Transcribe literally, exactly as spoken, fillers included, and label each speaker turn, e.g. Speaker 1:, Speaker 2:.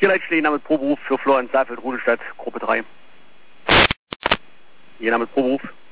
Speaker 1: Hier Leitstelle, Name Proberuf für Florian Saalfeld, Rudelstadt, Gruppe drei. Ihr Name Proberuf.